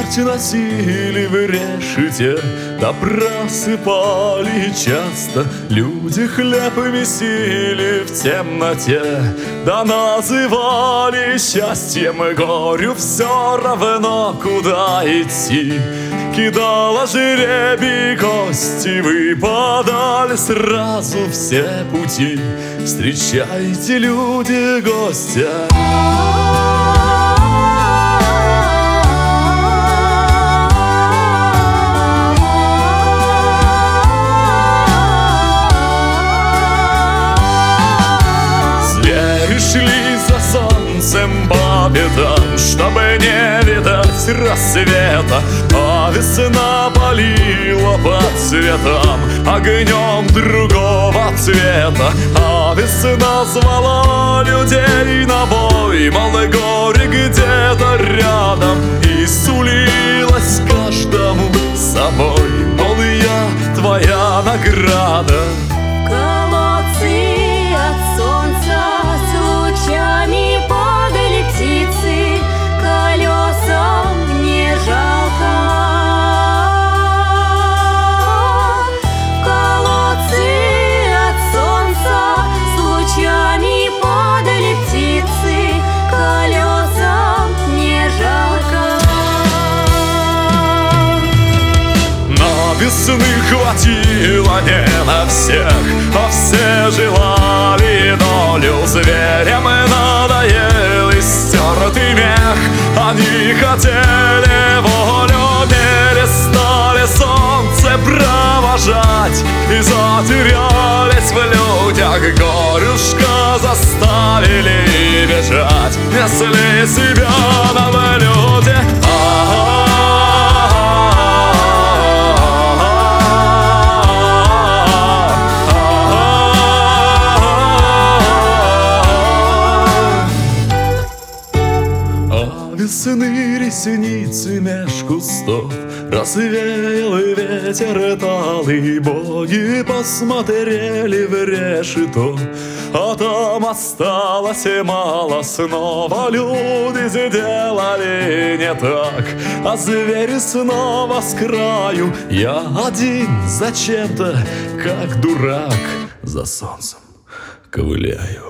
Дегть носили в решете, да просыпали часто. Люди хлеб месили в темноте, да называли счастьем и горю. Все равно, куда идти. Кидала жребий кости, выпадали сразу все пути. Встречайте, люди, гостя. Звери шли за солнцем по пятам, чтобы не видать рассвета, а весна палила по цветам огнем другого цвета. А весна звала людей на бой, мол, горе где-то рядом, и сулилась каждому собой, мол, я твоя награда. Колодцы от солнца с лучами падали птицы, колесам не жалко. Колодцы от солнца с лучами падали птицы, колесам не жалко. Но весны хватило не на всех, а все желали долю. Зверям и надоел истертый мех, они хотели волю, перестали солнце провожать и затерялись в людях. Горюшка заставили бежать, несли себя на блюде. Весны ресницы меж кустов развеял и ветер талый. Боги посмотрели в решето, а там осталось мало. Снова люди сделали не так, а звери снова с краю. Я один зачем-то, как дурак, за солнцем ковыляю.